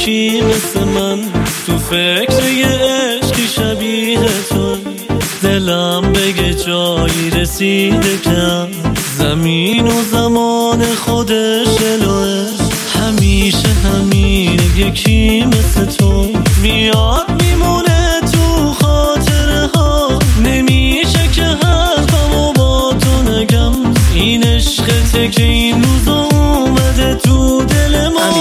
یکی مثل من تو فکر یه عشقی شبیه تو. دلم بگه جایی رسیده کم، زمین و زمان خودش الوه. همیشه همینه یکی مثل تو، میاد میمونه تو خاطره ها. نمیشه که حرفمو با تو نگم، این عشقته که این روزا اومده تو دل ما.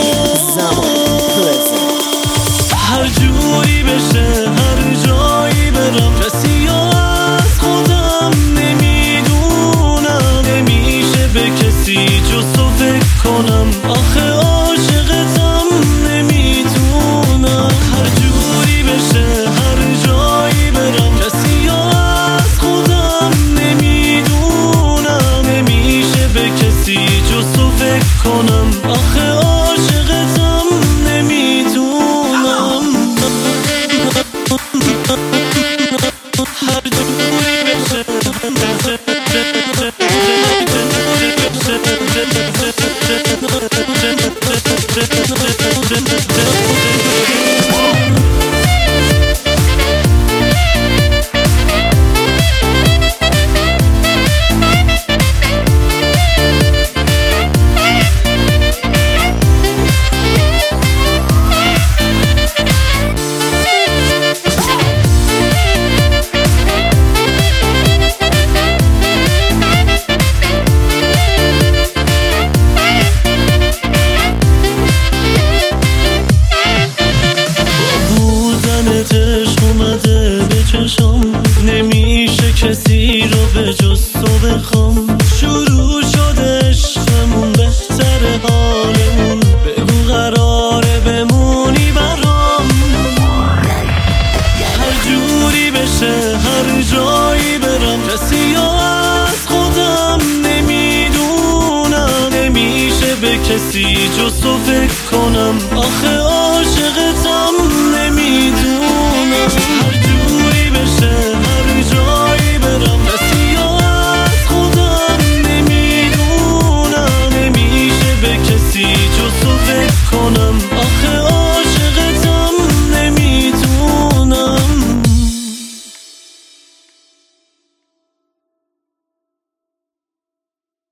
هر جوری بشه هر جایی برم، کسی از خودم نمیدونم. نمیشه به کسی جز تو فکر کنم، آخه عاشقتم نمیتونم. هر جوری بشه هر جایی برم، کسی از خودم نمیدونم. نمیشه به کسی جز تو فکر کنم، آخه عاشقتم نمیتونم. هر جوری بشه نمیشه کسی رو به جز تو بخوام. شروع شده عشقمون، بهتره حالمون. بگو قراره بمونی برام. هر جوری بشه هر جایی برم، کسی از خودم نمیدونم. نمیشه به کسی جز تو فکر کنم، آخه عاشقتم نمیدونم. هر جوری بشه هر جایی برم، کسی از خودم نمیدونم. نمیشه به کسی جز تو فکر کنم.